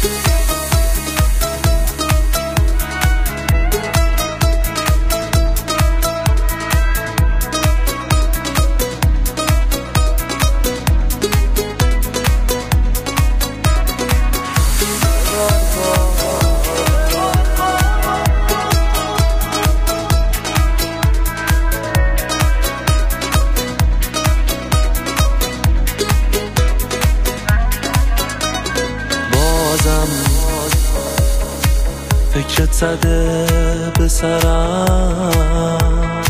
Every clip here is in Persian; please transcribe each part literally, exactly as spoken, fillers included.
فکرت زده به سرم،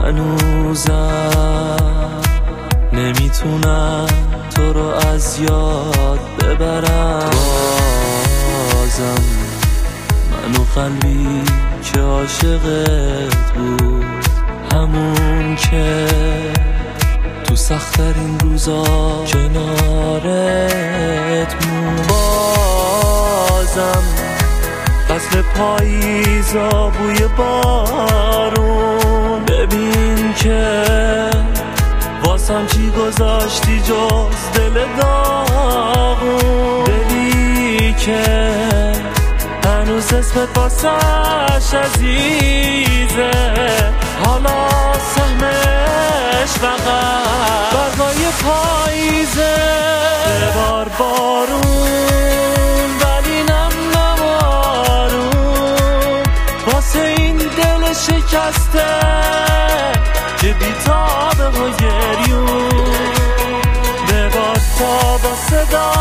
هنوزم نمیتونم تو رو از یاد ببرم. بازم منو قلبی که عاشقت بود، همون که تو سخت‌ترین روزا کنارت بود. بازم فصل پاییزا بوی بارون، ببین که واسم چی گذاشتی جز دل داغون. دلی که هنوز اسمت واسش عزیزه، حالا سهمش فقط برگای پاییزه. ببار بارون ولی نم نمارون، واسه این دل شکسته که بیتابه و گریون. ببار تا با صدا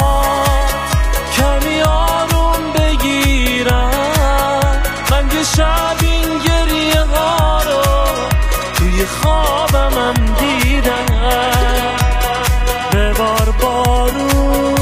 کمی آروم بگیرم، من که شب این گریه ها رو توی خوابم هم دیدم. ببار بارون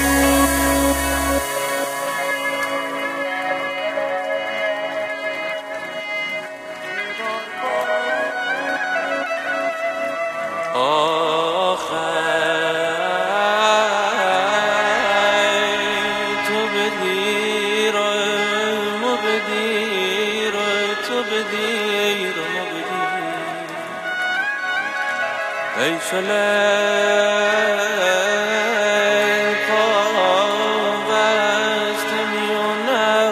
ای شلای پاوست میونه و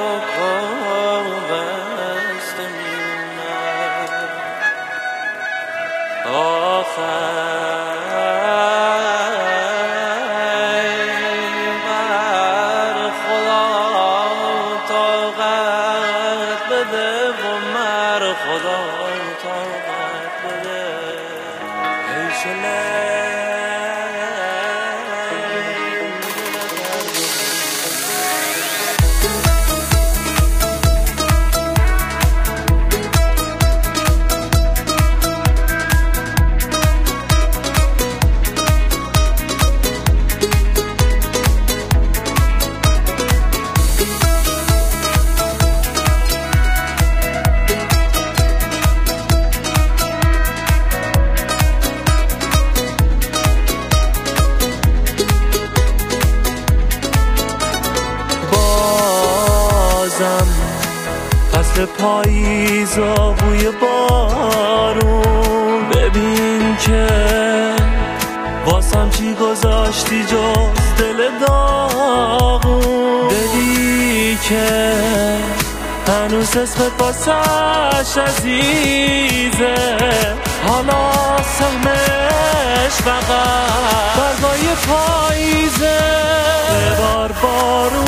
پاوست میونه آخر بر خدا طاقت بده و مر خدا طاقت بده. ای فصل پاییزا بوی بارون، ببین که واسم چی گذاشتی جز دل داغون. دلی که هنوز اسمت واسش عزیزه، حالا سهمش فقط برگای پاییزه. ببار بارون